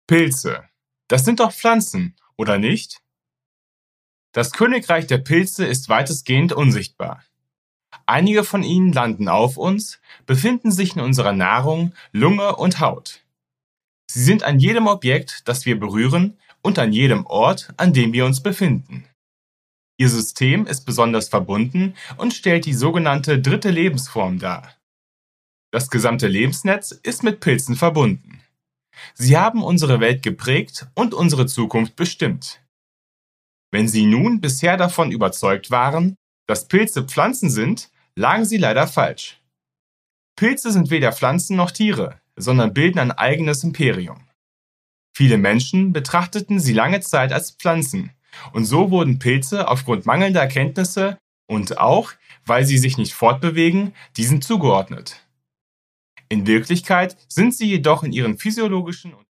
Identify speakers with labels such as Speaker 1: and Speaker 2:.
Speaker 1: Pilze. Das sind doch Pflanzen, oder nicht? Das Königreich der Pilze ist weitestgehend unsichtbar. Einige von ihnen landen auf uns, befinden sich in unserer Nahrung, Lunge und Haut. Sie sind an jedem Objekt, das wir berühren, und an jedem Ort, an dem wir uns befinden. Ihr System ist besonders verbunden und stellt die sogenannte dritte Lebensform dar. Das gesamte Lebensnetz ist mit Pilzen verbunden. Sie haben unsere Welt geprägt und unsere Zukunft bestimmt. Wenn Sie nun bisher davon überzeugt waren, dass Pilze Pflanzen sind, lagen Sie leider falsch. Pilze sind weder Pflanzen noch Tiere, sondern bilden ein eigenes Imperium. Viele Menschen betrachteten sie lange Zeit als Pflanzen, und so wurden Pilze aufgrund mangelnder Erkenntnisse und auch, weil sie sich nicht fortbewegen, diesen zugeordnet. In Wirklichkeit sind sie jedoch in ihren physiologischen